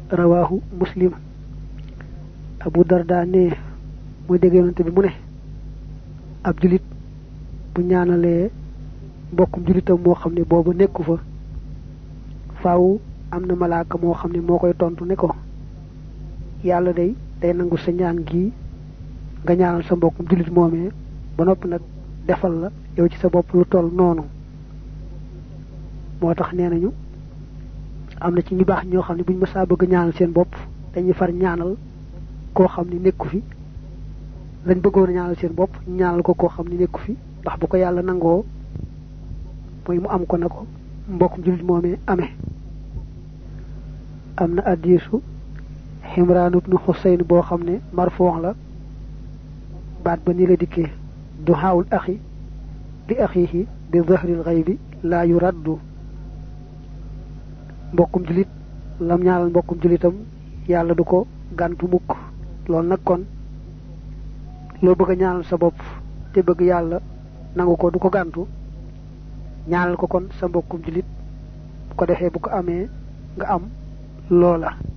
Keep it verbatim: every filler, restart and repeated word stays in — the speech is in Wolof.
rawahu muslim. Abu Darda ne moy dégg yonent bi mu ne ab julit bu ñaanalee mbokkum julitam moo xam ne boobu nekku fa faaw am na malaaka moo xam ne moo koy tontu ne ko yàlla day day nangu sa ñaan gi nga ñaanal sa mbokkum julit moomee ba noppi nag defal la yow ci sa bopp lu toll noonu. moo tax nee nañu am na ci ñu baax ñoo xam ne buñ mësaa bëgg ñaanal seen bopp dañuy far ñaanal koo xam ne nekku fi lañ bëggoon ñaanal seen bopp ñaanal ko koo xam ne nekku fi ndax bu ko yàlla nangoo mooy mu am ko na ko mbokkum julit moomee amee. am na hadiisu Himraan ibnu Husayn boo xam ne marfuux la baat ba ni la dikkee duhaawul axi bi axiihi bi zahril ghaybi laa yuraddu. mbokkum julit lam ñaanal mbokkum julitam yàlla du ko gàntu mukk. loolu nag kon loo bëgg a ñaanal sa bopp te bëgg yàlla nangu ko du ko gàntu ñaanal ko kon sa mbokkum julit bu ko defee bu ko amee nga am loola.